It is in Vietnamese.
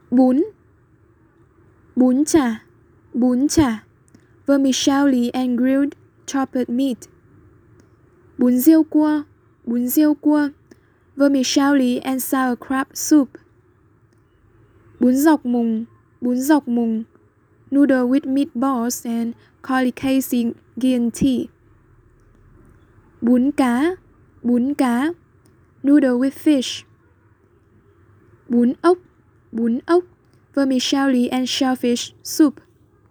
Bún, bún chả, vermicelli and grilled chopped meat. Bún riêu cua, vermicelli and sauerkraut soup. Bún dọc mùng, noodle with meatballs and colicacy green tea. Bún cá, noodle with fish. Bún ốc, vermicelli and shellfish soup.